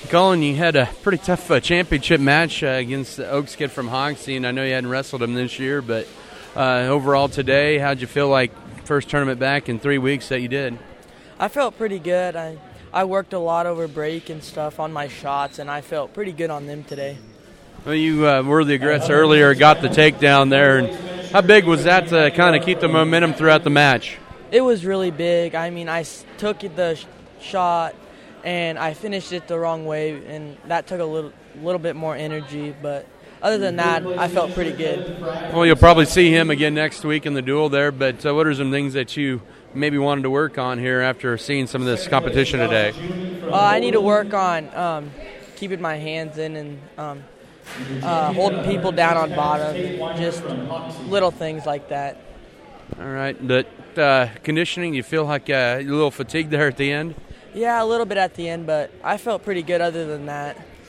Colin, you had a pretty tough championship match against the Oaks kid from Hoxie, and I know you hadn't wrestled him this year, but overall today, how'd you feel like first tournament back in 3 weeks that you did? I felt pretty good. I worked a lot over break and stuff on my shots, and I felt pretty good on them today. Well, you were the aggressor earlier, got the takedown there, and how big was that to kind of keep the momentum throughout the match? It was really big. I mean, I took the shot, and I finished it the wrong way, and that took a little bit more energy, but other than that, I felt pretty good. Well, you'll probably see him again next week in the duel there, but what are some things that you maybe wanted to work on here after seeing some of this competition today? I need to work on keeping my hands in and holding people down on bottom, just little things like that. All right, but conditioning, you feel like you're a little fatigued there at the end? Yeah, a little bit at the end, but I felt pretty good other than that.